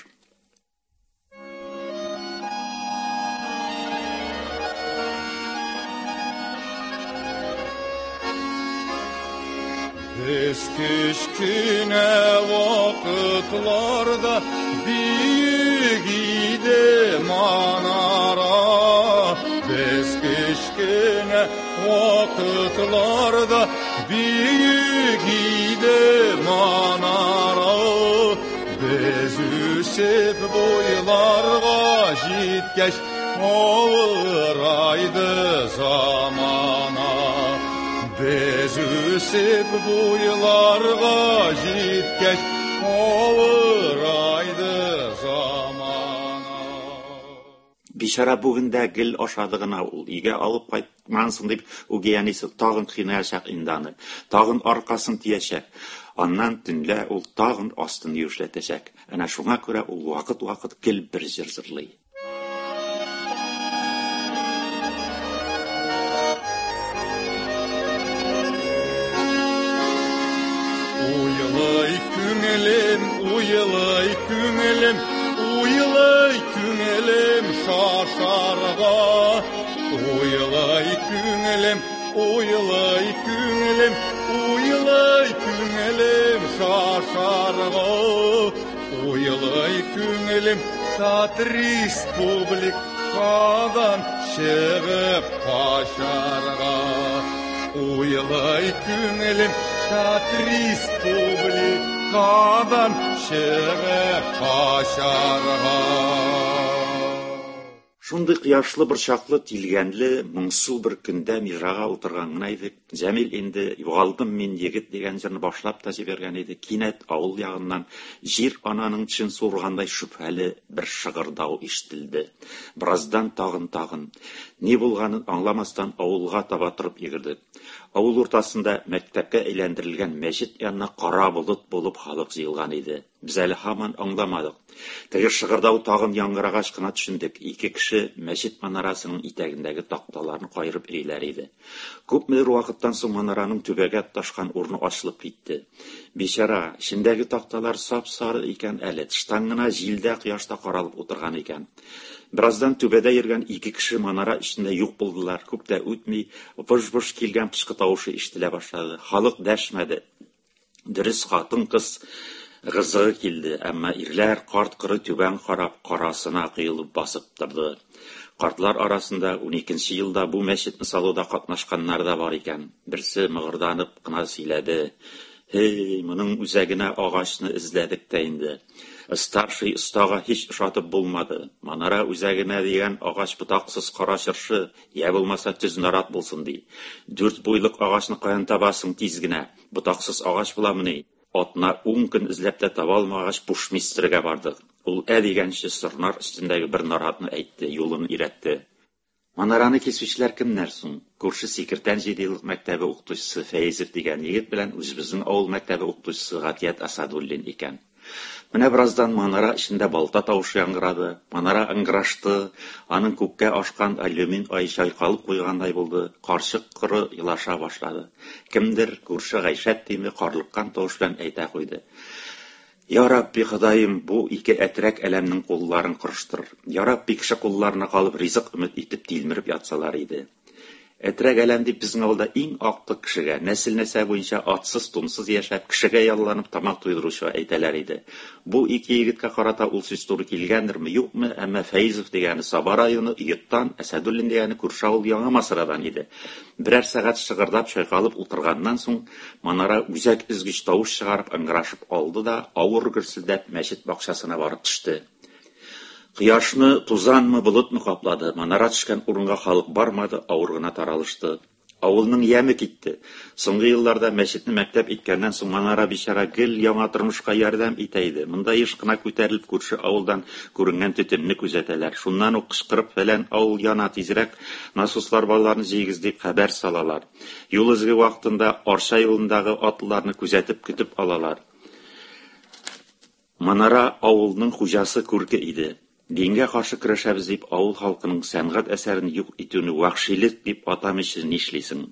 Biz kişkine vakıtlarda büyük idi manara. Biz kişkine vakıtlarda büyük idi manara. Biz üsip boylarga jitkeş ağıraydı zamana. Biz üsip boylarga jitkeş ağıraydı zamana. Бишара бүгендә гел ашады гына ул. Игә алып кайтмансың дип, үгәянисе тагын кыйнаячак инданы. Тагын аркасын тиячәк. Аннан төнлә ул тагын астын юшләтәчәк. Әнә шуңа күрә ул вакыт-вакыт гел бер җыр җырлый. Uylay küngülüm, uylay küngülüm, uylay küngülüm şaşarga. Uylay küngülüm, uylay küngülüm, uylay küngülüm şaşarga. Uylay küngülüm tat республикадан чыгып качарга. Уйлай күңелем tat республикадан чыгып качарга. Шундый кыяшлы борчаклы тилгәнле, моңсу бер көндә мирага утырган гына идек. Җәмил инде югалдым мин егет дигән җырны башлап та җибәргән иде. Кинәт авыл ягыннан җир ананың тишен суыргандай шөбһәле бер шыгырдау ишетелде. Бераздан тагын-тагын ни булганын аңламастан авылга таба торып йөгерде. Авыл уртасында мәктәпкә әйләндерелгән мәчет янына кара болыт булып халык җыелган иде. Без әле һаман аңламадык. Теге шыгырдау тагын яңгырагач кына төшендек. Ике кеше мәчет манарасының итәгендәге такталарны кайрып өйләр иде. Күпмедер вакыттан соң манараның түбәгә ташкан урыны ачылып китте. Бичара, içindәге такталар сап-сары икән әле. Тыштан гына җилдә, кояшта каралып утырган икән. Бираздан түбәдә йөргән ике кеше манара эчендә юк булдылар. Күп тә үтми, быж-быж килгән пышкы тавышы ишетелә башлады. Халык дәшмәде. Дөрес хатын-кыз гызыгы килде, әмма ирләр карт-кыры түбән карап, карасына кыелып басып торды. Картлар арасында уникенче елда бу мәчетне салуда катнашканнар да бар икән. Берсе мыгырданып кына сөйләде. Hey, моның үзәгенә агачны эзләдек тә инде. Старший остага һич ошатып булмады. Манара үзәгенә дигән агач ботаксыз кара чыршы, я булмаса төз нарат булсын ди. Дүрт буйлык агачны каян табасың тиз генә? Ботаксыз агач буламыни? Атна ун көн эзләп тә таба алмагач бушмистргә бардык. Ул ә дигәнче сырнар өстендәге бер наратны әйтте, юлын иретте. Манараны кесүчләр кемнәр соң? Күрше Секретан җиде еллык мәктәбе укытучысы Фәйзев дигән егет белән үзебезнең авыл мәктәбе укытучысы Гатият Асадуллин икән. Менә бераздан манара эчендә балта тавышы яңгырады. Манара ыңгырашты, аның күккә ашкан алюмин ай чайкалып куйгандай булды. Карчык кыры елаша башлады. Кемдер күрше Гайшәт тиме карлыккан тавыш белән әйтә куйды. Я Рабби, Ходаем, бу ике әтрәк әлемнең кулларын кырыштыр. Я Рабби, кеше кулларына калып ризык өмет итеп тилмереп ятсалар иде. Әтрәк әлем дип безнең авылда иң актык кешегә, нәсел-нәсәб буенча атсыз, тунсыз яшәп, кешегә ялланып тамак туйдыручы әйтәләр иде. Бу ике егеткә карата ул сүз туры килгәндерме, юкмы, әмма Фәйзев дигәне Саба районы Йоттан, Әсәдуллин дигәне күрше авыл Яңа Масрадан иде. Берәр сәгать шыгырдап чайкалып утырганнан соң, манара үзәк изгеч тавыш чыгарып ыңгырашып алды да, авыр гөрселдәп мәчет бакчасына барып төште. Кояшны тузанмы, болытмы каплады. Манара төшкән урынга халык бармады, авыр гына таралышты. Авылның яме китте. Соңгы елларда мәчетне мәктәп иткәннән соң Манара бичара гел яңа тормышка ярдәм итә иде. Монда еш кына күтәрелеп күрше авылдан күренгән төтенне күзәтәләр. Шуннан ук кычкырып фәлән авыл яна тизрәк насослар балларны җигез дип хәбәр салалар. Юл изге вакытында Арча юлындагы атларны күзәтеп көтеп алалар. Манара авылның хуҗасы күрке иде. Дингә каршы көрәшәбез дип авыл халкының сәнгать әсәрен юк итүне вахшилек дип атамыйча нишлисең.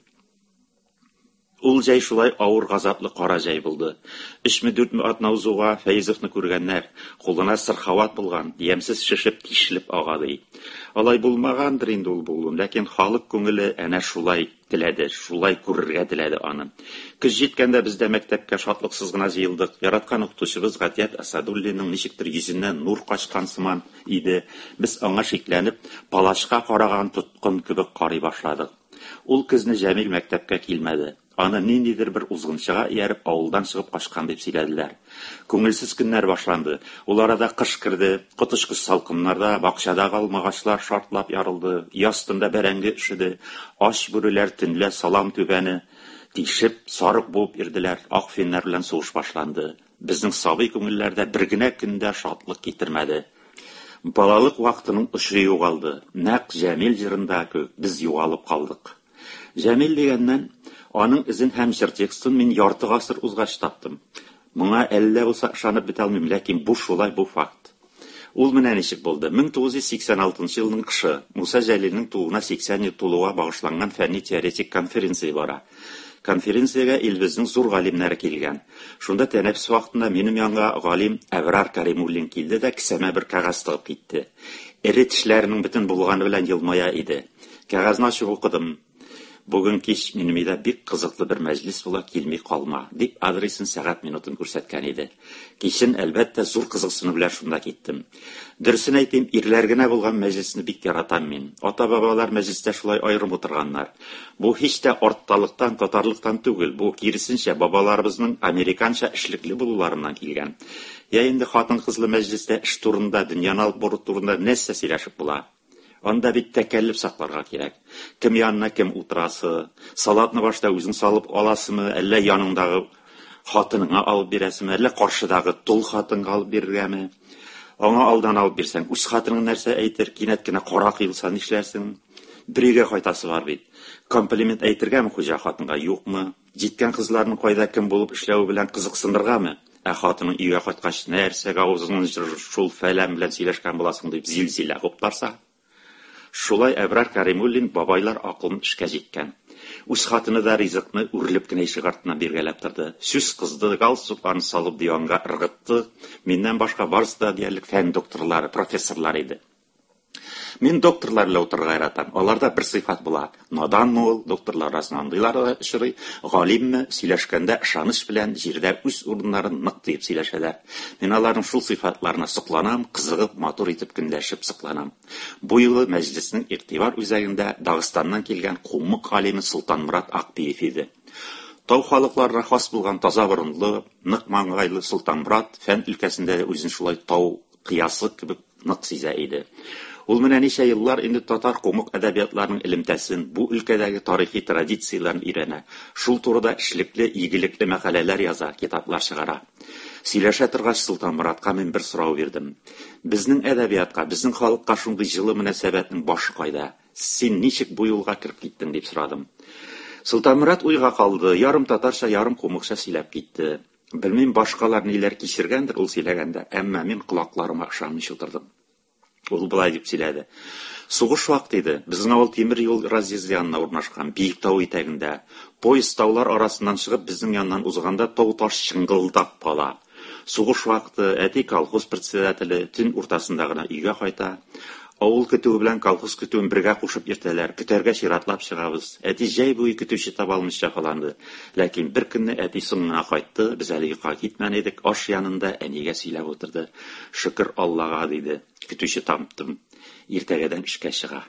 Ул җәй шулай авыр газаплы кара җәй булды. өчме дүртме атна узуга Фәйзовны күргәннәр, кулына сырхават булган, ямсыз шешеп тишелеп агады. Алай булмагандыр инде ул булуын, ләкин халык күңеле әнә шулай теләде, шулай күрергә теләде аны. Көз җиткәндә бездә мәктәпкә шатлыксыз гына җыелдык. Яраткан укытучыбыз Гатият Асадуллинның ничектер йөзеннән нур качкан сыман иде. Без аңа шикләнеп, палачка караган тоткын кебек карый башладык. Ул көзне Җәмил мәктәпкә килмәде. Аны ниндидер бер узгынчыга ияреп авылдан чыгып качкан дип сөйләделәр. Күңелсез көннәр башланды. Ул арада кыш кирде, котышкы салкыннарда бакчадагы алмагачлар шартлап ярылды, ястында бәрәңге ишеде, ач бүреләр төнлә салам түбәне тишеп, сарык булып ирделәр, ак феннәр белән сугыш башланды. Безнең сабый күңелләрдә бер генә көндә шатлык китермәде. Балалык вакытының ошы югалды. Нәкъ Җәмил җырында күк без югалып калдык. Җәмил дигәннән аның изен һәм җыр текстын мин ярты гасыр узгач таптым. Моңа әллә булса ышанып бетә алмыйм, ләкин бу шулай, бу факт. Ул менә ничек булды. мең тугыз йөз сиксән алтынчы елның кышы Муса Җәлилнең тууына сиксән ел тулуга багышланган фәнни-теоретик конференция бара. Конференциягә илбезнең зур галимнәре килгән. Шунда тәнәфес вакытында минем янга галим Әбрар Кәримуллин килде дә кесәмә бер кәгазь тыгып китте. Эре тешләренең бөтен булганы белән елмая иде. Кәгазьне ачып укыдым. Бүген кич минем өйдә бик кызыклы бер мәҗлес була, килми калма, дип адресын сәгать минутын күрсәткән иде. Кичен әлбәттә зур кызыксыну белән шунда киттем. Дөресен әйтим, ирләр генә булган мәҗлесне бик яратам мин. Ата-бабалар мәҗлестә шулай аерым утырганнар. Бу һич тә артталыктан, татарлыктан түгел, бу киресенчә бабаларыбызның американча эшлекле булуларыннан килгән. Я инде хатын-кызлы мәҗлестә эш турында, дөньяны алып бару турында нәрсә сөйләшеп була? Анда бит тәкәллүп сакларга кирәк. Кем янына кем утырасы, салатны башта үзең салып аласымы, әллә яныңдагы хатыныңа алып бирәсеме, әллә каршыдагы тол хатынга алып бирергәме? Аңа алдан алып бирсәң, үз хатының нәрсә әйтер, кинәт кенә кара кыйлса нишләрсең? Бирегә кайтасы бар бит. Комплимент әйтергәме хуҗа хатынга, юкмы? Җиткән кызларның кайда кем булып эшләү белән кызыксындыргамы? Ә хатының өйгә кайткач, нәрсәгә авызыңны шул фәлән белән сөйләшкән буласың дип зил-зилә куптарса? Шулай Әбрар Кәримуллин бабайлар акылын эшкә җиткән. Үз хатыны да ризыкны үрелеп кенә ишек артына биргәләп торды. Сүз кызды, галстукларын салып диванга ыргытты. Миннән башка барысы да диярлек фән докторлары, профессорлар иде. Мин докторлар белән утырырга яратам. Аларда бер сыйфат була. Наданмы ул, докторлар арасында андыйлар да очрый. Галимме, сөйләшкәндә ышаныч белән җирдә үз урыннарын нык тиеп сөйләшәләр. Мин аларның шул сыйфатларына сокланам, кызыгып, матур итеп көнләшеп сокланам. Бу юлы мәҗлеснең игътибар үзәгендә Дагыстаннан килгән кумык галиме Солтанмурат Акбиев иде. Тау халыкларына хас булган таза борынлы, нык маңгайлы Солтанмурат фән өлкәсендә үзен шулай тау кыясы кебек нык сизә иде. Ул менә ничә еллар инде татар кумык әдәбиятларының элемтәсен, бу өлкәдәге тарихи традицияләрен өйрәнә. Шул турыда эшлекле, игелекле мәкаләләр яза, китаплар чыгара. Сөйләшә торгач Солтанмуратка мин бер сорау бирдем. Безнең әдәбиятка, безнең халыкка шундый җылы мөнәсәбәтнең башы кайда? Син ничек бу юлга кирип киттең дип сорадым. Солтанмурат уйга калды, ярым татарча, ярым кумыкча сөйләп китте. Белмим, башкалар ниләр кичергәндер ул сөйләгәндә, әмма мин колакларыма ышанмыйча утырдым. Ул булай дип сөйләде. Сугыш вакыты иде. Безнең авыл тимер юл разъезды янына урнашкан, биек тау итәгендә. Поезд таулар арасыннан чыгып безнең яннан узганда тау таш чыңгылдап кала. Сугыш вакыты әти колхоз председателе төн уртасында гына өйгә кайта. Авыл көтүе белән колхоз көтүен бергә кушып иртәләр, көтәргә чиратлап чыгабыз. Әти җәй буе көтүче таба алмыйча каланды. Ләкин бер көнне әти соңына кайтты, без әле йокыга китмән идек, аш янында әнигә сөйләп утырды. Шөкер Аллага диде. Көтүче таптым. Иртәгәдән эшкә чыга.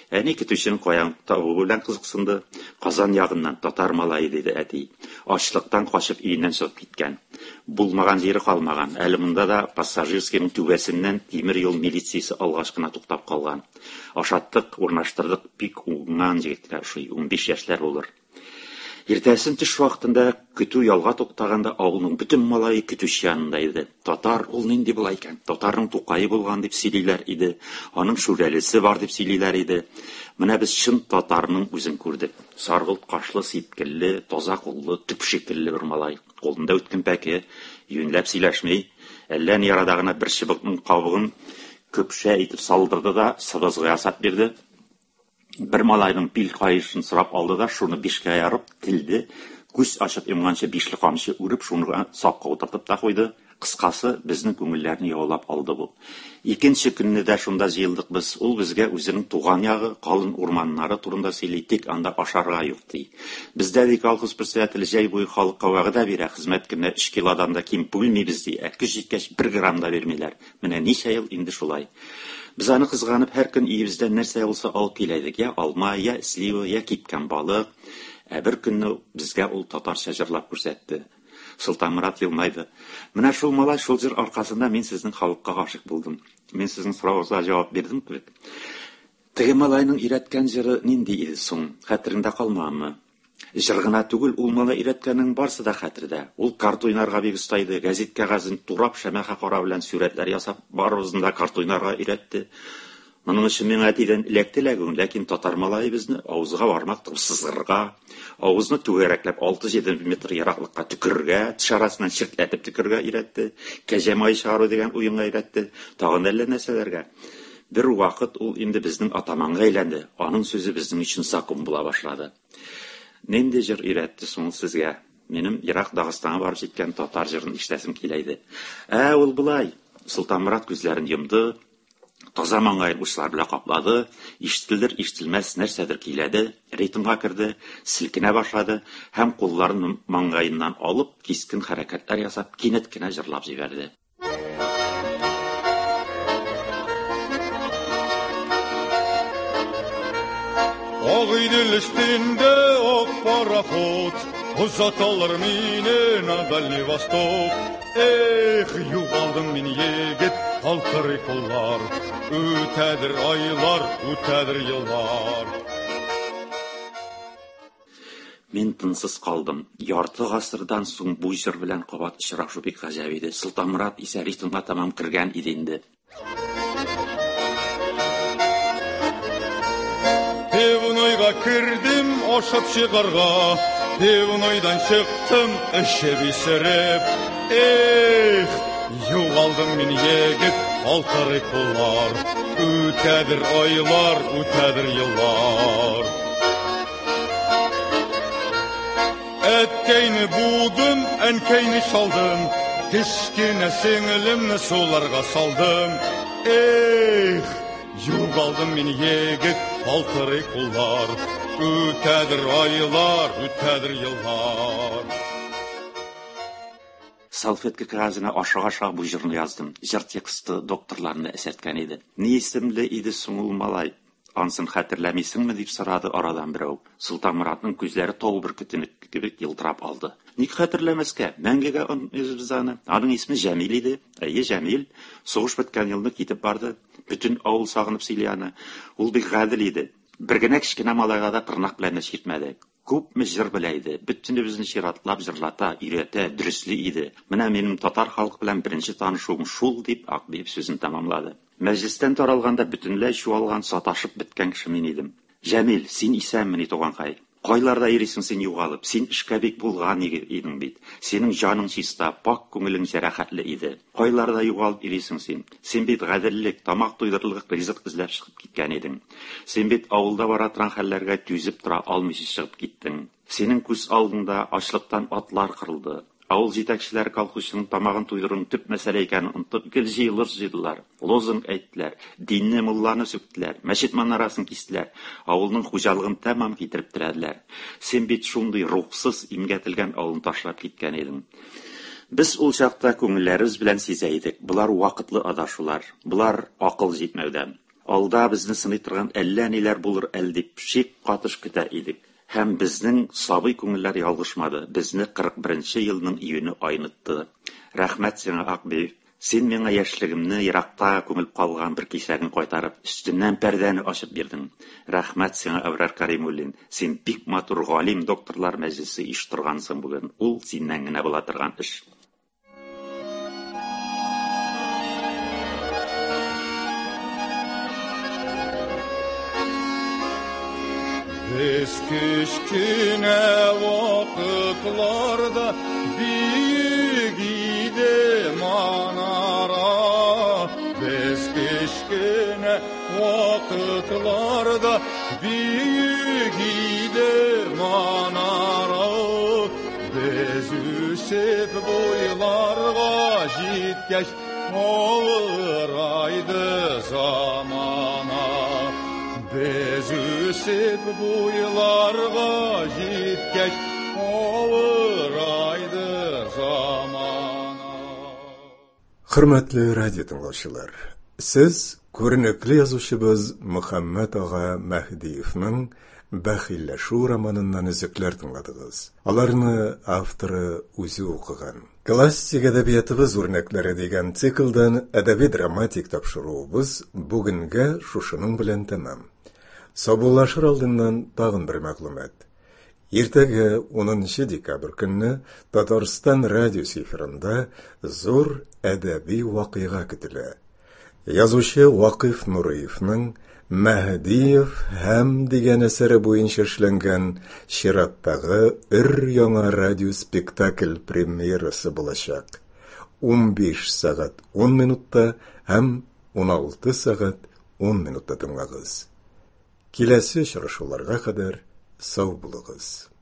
Әни көтүченең каян табуы белән кызыксынды. Казан ягыннан татар малае диде әти. Ачлыктан качып өеннән чыгып киткән. Булмаган җире калмаган. Әле монда да пассажирскийның түбәсеннән тимер юл милициясе алгач кына туктап калган. Ашаттык, урнаштырдык, бик уңган җегетләр, шуй унбиш яшьләр булыр. Иртәсен төш вакытында көтү ялга туктаганда авылның бөтен малае көтүче янында иде. Татар ул нинди була икән? Татарның тукае булган дип сөйлиләр иде. Аның шүрәлесе бар дип сөйлиләр иде. Менә без шын татарның үзен күрдек. Саргылт кашлы, сипкелле, таза куллы, төп шикелле бер малай. Кулында үткен пәке, юньләп сөйләшмәй, әллә ни арада гына бер чыбыкның кабыгын көпшә итеп салдырды да сыбызгы ясап бирде. Бер малайның пил кайышын сырап алды да шуны бишкә ярып, тилде, күз ачып йомганчы бишле камчы үреп шуны сакка утыртып та куйды. Кыскасы, безнең күңелләрне яулап алды бу. Икенче көнне дә шунда җыелдык без. Ул безгә үзенең туган ягы, калын урманнары турында сөйли, тик анда ашарга юк ди. Бездә ди колхоз председателе җәй буе халыкка вәгъдә бирә, хезмәт көнне өч килодан да ким бүлмибез ди. Ә көч җиткәч бер грамм да бирмиләр. Менә ничә ел инде шулай. Без аны кызганып һәр көн иебездән нәрсә булса алып киләйдек. Я алма, я слива, я кипкән балык. Ә бер көнне безгә ул татарча җырлап күрсәтте. Султанмурат елмайды. Менә шул малай шул җыр аркасында мин сезнең халыкка гашык булдым. Мин сезнең сораугызга җавап бирдем кебек. Теге малайның өйрәткән җыры нинди иде соң? Хәтерендә калмамы? Җыр гына түгел, ул малай өйрәткәннең барсы да хәтердә. Ул карт уйнарга бик оста иде. Гәзит кәгазен турап шәмәхә кара белән сүрәтләр ясап, барыбызны да карт уйнарга өйрәтте. Моның өчен миңа әтидән эләктеләгүн, ләкин татар малае безне авызга бармак тып сызгырга, авызны түгәрәкләп алты-җиде метр ераклыкка төкергә, теш арасыннан чиртләтеп төкергә өйрәтте, кәҗә май чыгару дигән уенга өйрәтте, тагын әллә нәрсәләргә. Бер вакыт ул инде безнең атаманга әйләнде. Аның сүзе безнең өчен закон була башлады. Нинди җыр өйрәтте соң сезгә? Минем Ирак Дагыстанга барып җиткән татар җырын ишетәсем килә иде. Ә ул булай. Султанмурат күзләрен йомды. Таза маңгайын учлар белән каплады, ишетелдер, ишетелмәс нәрсәдер киләде, ритмга керде, силкенә башлады һәм кулларын маңгайыннан алып, кискен хәрәкәтләр ясап, кинәт кенә җырлап җибәрде. Ак идел өстендә ак пароход, узаталар мине на Дальний Восток. Эх, югалдым мин егет, алтырый куллар, үтәдер айлар, үтәдер еллар. Мин тынсыз калдым. Ярты гасырдан соң бу җыр белән кабат очрашу бик гаҗәп иде. Султанмурат исә ритмга тамам кергән иде инде. Девнойга кирдим, ашап чыгарга, Девнойдан чыктым, эше бисереп. Эх, югалдым мин егет, алтырый куллар, үтәдер айлар, үтәдер еллар. Әткәйне будым, әнкәйне шалдым, кечкенә сеңелемне суларга салдым. Эх, югалдым мин егет, алтырый куллар, үтәдер айлар, үтәдер еллар. Салфетка кәгазенә аша-аша бу җырны яздым. Җыр тексты докторларны әсәрткән иде. Ни исемле иде соң ул малай? Ансын хәтерләмисеңме дип сорады арадан берәү. Султанмуратның күзләре тау бөркетенең кебек йылтырап алды. Ник хәтерләмәскә? Мәңгегә унбиш аны. Аның исме Җәмил иде. Әйе, Җәмил. Сугыш беткән елны китеп барды. Бөтен авыл сагынып сөйли аны. Ул бик гадел иде. Бер генә кечкенә малайга да тырнак белән чиртмәде. Күпме җыр белә иде. Бөтенебезне чиратлап җырлата, өйрәтә, дөресли иде. Менә минем татар халкы белән беренче танышуым шул дип Акбиев сүзен тәмамлады. Мәҗлестән таралганда бөтенләй чуалган, саташып беткән кеше мин идем. Җәмил, син исәнмени туганкай? Кайларда йөрисең син югалып? Син эшкә бик булган идең бит. Синең җаның чиста, пак күңелең җәрәхәтле иде. Кайларда югалып йөрисең син? Син бит гаделлек, тамак туйдырырлык ризык эзләп чыгып киткән идең. Син бит авылда бара торган хәлләргә түзеп тора алмыйча чыгып киттең. Синең күз алдында ачлыктан атлар кырылды. Авыл җитәкчеләре колхозчының тамагын туйдыруның төп мәсьәлә икәнен онытып, гел җыелыр җыйдылар. Лозунг әйттеләр, динне, мулланы сүктеләр, мәчет манарасын кистеләр, авылның хуҗалыгын тәмам китереп терәделәр. Син бит шундый рухсыз имгәтелгән авылны ташлап киткән идең. Без ул чакта күңелләребез белән сизә идек. Булар вакытлы адашулар, булар акыл җитмәүдән. Алда безне сыный торган әллә ниләр булыр әле дип шик катыш көтә идек. Һәм безнең сабый күңелләр ялгышмады. Безне кырык беренче елның июне айнытты. Рәхмәт сиңа, Акбиев. Син миңа яшьлегемне еракта күмелеп калган бер кисәген кайтарып, өстеннән пәрдәне ачып бирдең. Рәхмәт сиңа, Әбрар Кәримуллин. Син бик матур галим докторлар мәҗлесе оештыргансың бүген. Ул синнән генә була торган эш. Biz kişkine vakıtlarda büyük idi manara. Biz kişkine vakıtlarda büyük idi manara. Biz üsip boylarga jitkeş ağıraydı zamana. Biz üsip boylarga jitkeş ağıraydı zamana. Hürmetli radyo dinləyicilər, siz көрнекле язучыбыз Мөхәммәт ага Мәһдиевнең Бәхилләшү романыннан үзекләр тыңладыгыз. Аларны авторы үзе укыган. Классик әдәбиятыбыз үрнәкләре дигән циклдан әдәби драматик тапшыруыбыз бүгенгә шушының белән тәмам. Сабуллашыр алдыннан тагын бер мәгълүмат. Иртәгә унынчы декабрь көнне Татарстан радиосы эфирында зур әдәби вакыйга көтелә. Язучы Вакыйф Нуриевның Мәһдиев һәм дигән әсәре буенча эшләнгән чираттагы өр-яңа радио спектакль премьерасы булачак. унбиш сәгать он минутта һәм уналты сәгать он минутта тыңлагыз. Киләсе очрашуларга кадәр сау булыгыз.